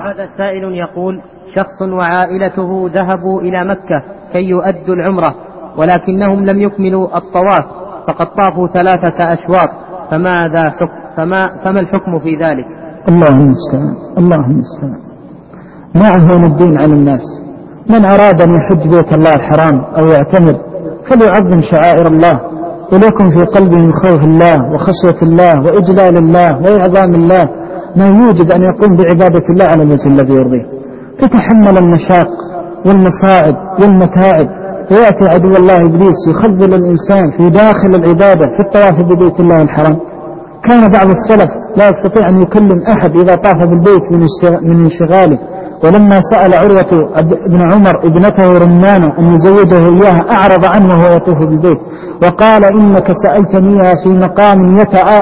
هذا سائل يقول: شخص وعائلته ذهبوا إلى مكة كي يؤدوا العمرة، ولكنهم لم يكملوا الطواف، فقد طافوا 3 أشواط، فما الحكم في ذلك؟ الله المستعان، الله المستعان. ما أهون الدين على الناس. من أراد أن يحج بيت الله الحرام أو يعتمر فليعظم شعائر الله، وليكن في قلبه من خوف الله وخشية الله وإجلال الله وإعظام الله ما يوجب أن يقوم بعبادة الله على الوجه الذي يرضيه، تتحمل المشاق والمصاعب والمتاعب، ويأتي عدو الله إبليس يخذل الإنسان في داخل العبادة في الطواف ببيت الله الحرام. كان بعض السلف لا يستطيع أن يكلم أحد إذا طاف بالبيت من انشغاله، ولما سأل عروة بن عمر ابنته رمانة أن يزوجه إياها أعرض عنه وهو يطوف بالبيت، وقال: إنك سألتنيها في مقام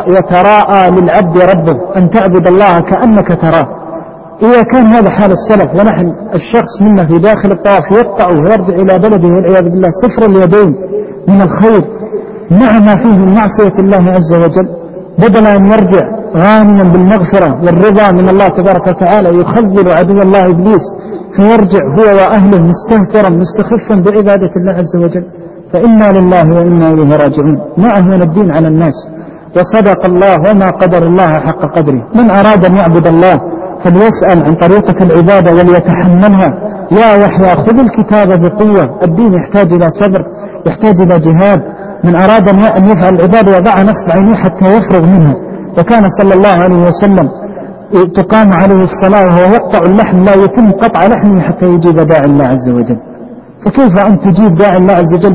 يتراءى للعبد ربه، أن تعبد الله كأنك تراه. إذا كان هذا حال السلف، ونحن الشخص منا في داخل الطواف يقطع ويرجع إلى بلده والعياذ بالله صفر اليدين من الخير مع ما فيه من معصية الله عز وجل، بدل أن يرجع غانما بالمغفرة والرضا من الله تبارك وتعالى يخذل عدو الله إبليس، فيرجع هو وأهله مستهترا مستخفا بعبادة الله عز وجل. فإنا لله وإنا إليه راجعون. ما أهون الدين على الناس. وصدق الله وما قدر الله حق قدره. من أراد أن يعبد الله فليسأل عن طريقة العبادة وليتحملها. يا يحيى خذ الكتاب بقوة. الدين يحتاج إلى صبر، يحتاج إلى جهاد. من أراد أن يفعل العبادة وضع نصب عينيه حتى يفرغ منها. وكان صلى الله عليه وسلم تقام عليه الصلاة وهو يقطع اللحم، لا يتم قطع لحمه حتى يجيب داعي الله عز وجل. فكيف أن تجيب داعي الله عز وجل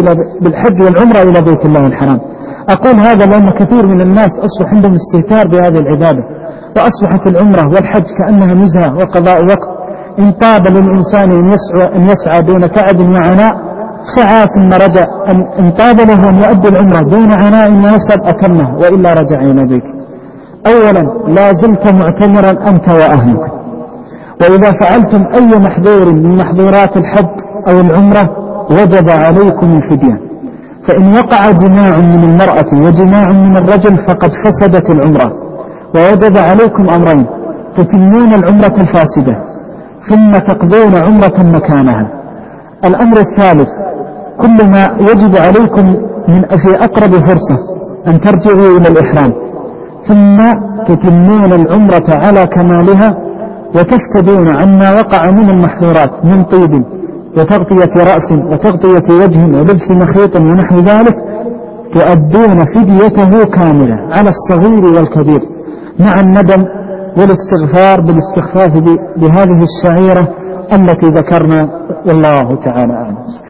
بالحج والعمرة إلى بيت الله الحرام؟ أقول هذا لأن كثير من الناس أصبح عندهم استهتار بهذه العبادة، وأصبحت العمرة والحج كأنها نزهة وقضاء وقت. إن طاب للإنسان أن يسعى دون تعب وعناء سعى ثم رجع. إن طاب له أن يؤدي العمرة دون عناء ونصب أتمه، وإلا رجع إلى بيته. أولا لا زلت معتمرا أنت وأهلك، وإذا فعلتم أي محظور من محظورات الحج أو العمرة وجب عليكم الفدية. فإن وقع جماع من المرأة وجماع من الرجل فقد فسدت العمرة، ووجب عليكم أمرين: تتمون العمرة الفاسدة ثم تقضون عمرة مكانها. الأمر الثالث: كل ما يجب عليكم في أقرب فرصة أن ترجعوا إلى الإحرام، ثم تتمون العمرة على كمالها وتفتدون عما وقع من المحظورات من طيب وتغطية رأس وتغطية وجه ولبس مخيط ونحو ذلك، تؤدون فديته كاملة على الصغير والكبير مع الندم والاستغفار بالاستخفاف بهذه الشعيرة التي ذكرنا. والله تعالى أعلم.